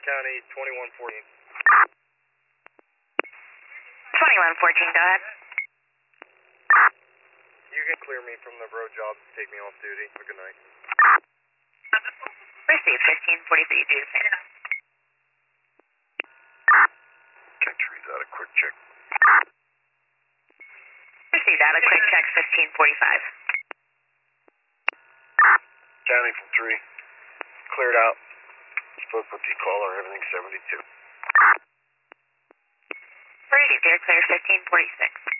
County 2114. 2114, go ahead. You can clear me from the road job to take me off duty. Have a good night. Received 1543, do the same. Country's out of quick check. Received out of quick check 1545. County from 3. Cleared out. Spoke with the caller, everything 72. Received, air clear 1546.